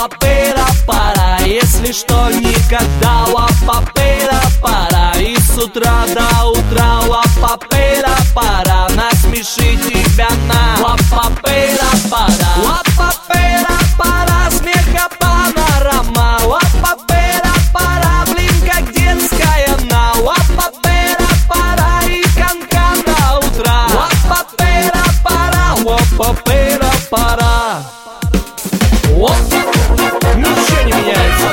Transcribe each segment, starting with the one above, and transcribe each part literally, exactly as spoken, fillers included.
папера пора, если что никогда. Папера пора, и с утра до утра. Папера пора, насмеши тебя на. Папера пора, папера пора, смеха панорама. Папера пора, блин, как детская на. Папера пора, и канка до утра. Папера пора, папера пора. Оп, ничего не меняется.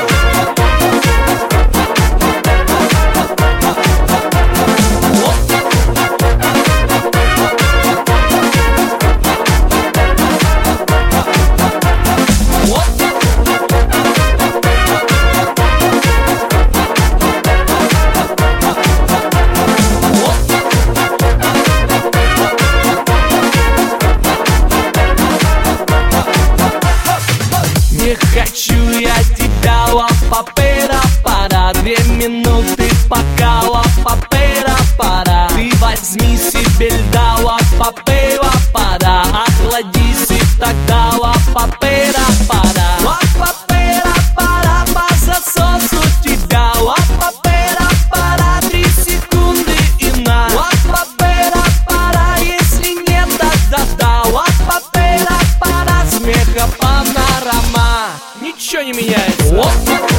Не хочу я тебя, папера пора. Две минуты пока, папера пора. Ты возьми себе льда, папера пора. Охладись и тогда, папера пора. Папера пора, по засосу тебя. Папера пора, три секунды и на. Папера пора, если нет, тогда да. Папера пора, смеха панорама. Ничего не меняется. Оп.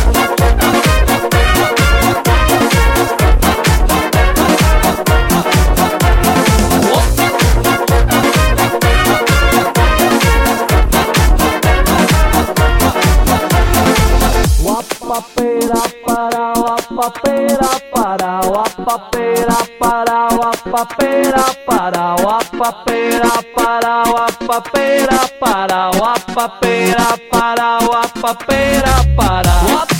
Папера пора, папера пора, папера пора, папера пора, папера пора, папера пора, папера пора, папера пора.